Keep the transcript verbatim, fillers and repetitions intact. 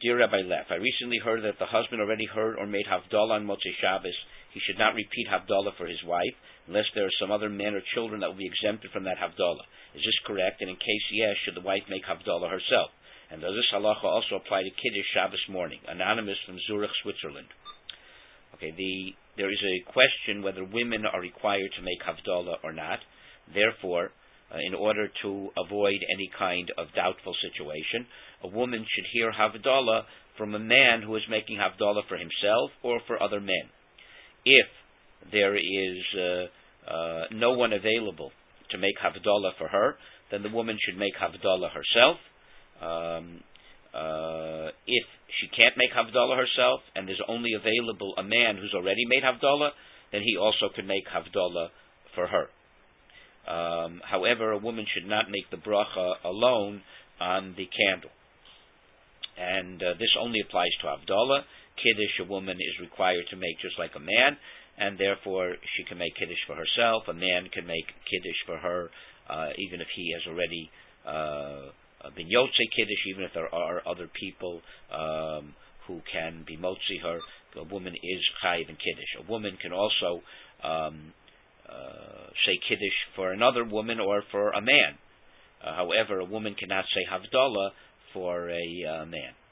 Dear Rabbi Leff, I recently heard that the husband already heard or made Havdalah on Motzei Shabbos. He should not repeat Havdalah for his wife, unless there are some other men or children that will be exempted from that Havdalah. Is this correct? And in case yes, should the wife make Havdalah herself? And does this halacha also apply to Kiddush Shabbos morning? Anonymous from Zurich, Switzerland. Okay, the there is a question whether women are required to make Havdalah or not. Therefore, uh, in order to avoid any kind of doubtful situation, a woman should hear Havdalah from a man who is making Havdalah for himself or for other men. If there is uh, uh, no one available to make Havdalah for her, then the woman should make Havdalah herself. Um, uh, if she can't make Havdalah herself and there's only available a man who's already made Havdalah, then he also can make Havdalah for her. Um, however, a woman should not make the bracha alone on the candle. And uh, this only applies to Havdalah. Kiddush, a woman is required to make just like a man, and therefore she can make Kiddush for herself. A man can make Kiddush for her, uh, even if he has already uh, been Yotzei Kiddush, even if there are other people um, who can be Motzi her. A woman is Chayiv in Kiddush. A woman can also um, uh, say Kiddush for another woman or for a man. Uh, however, a woman cannot say Havdalah for a uh, man.